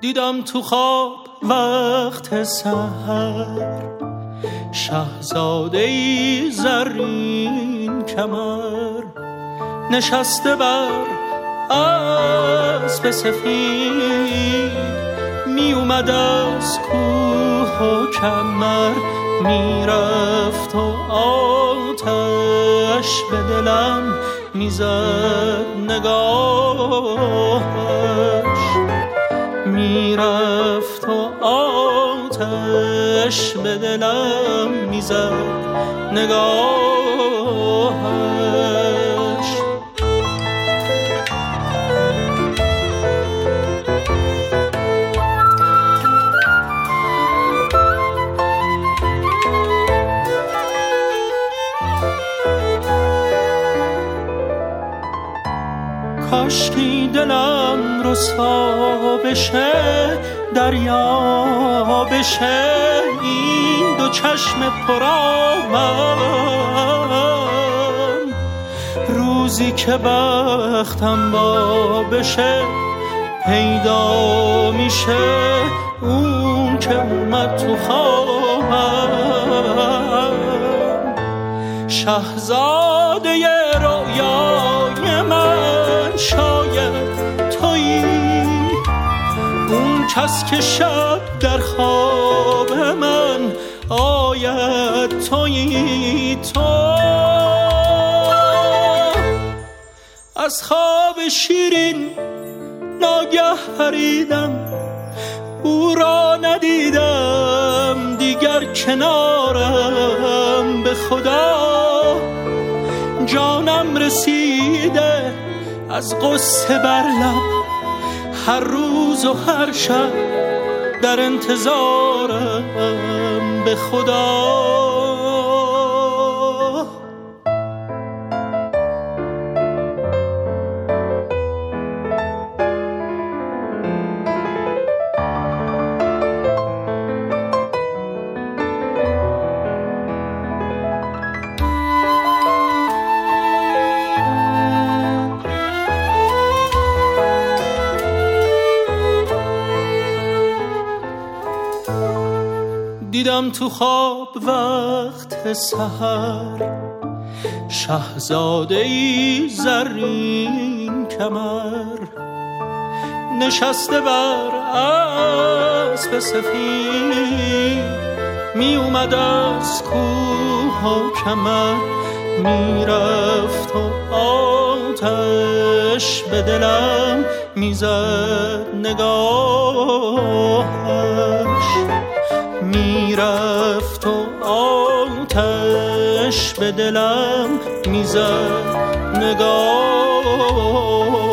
دیدم تو خواب وقت سحر شاهزاده‌ای زرین کمر نشسته بر اسب سفید می اومد از کوه و کمر میرفت و آتش به دلم میزد نگاهش میرفت و آتش به دلم میزد نگاهش کاشکی دلم رسوا بشه دریا بشه این دو چشم پرآبم روزی که بختم با بشه پیدا میشه اون که اومد تو خوابم شاهزاده رویای من شاید تویی اون کس که شب در خواب من آید تویی تو از خواب شیرین ناگه پریدم او را ندیدم دیگر کنارم به خدا جانم رسیده از قصه بر لب هر روز و هر شب در انتظارم به خدا دیدم تو خواب وقت سحر شاهزاده‌ای زرین کمر نشسته بر اسب سفید می اومد از کوه و کمر میرفت و آتش به دلم میزد نگاهش میرفت و آتش به دلم میزد نگاه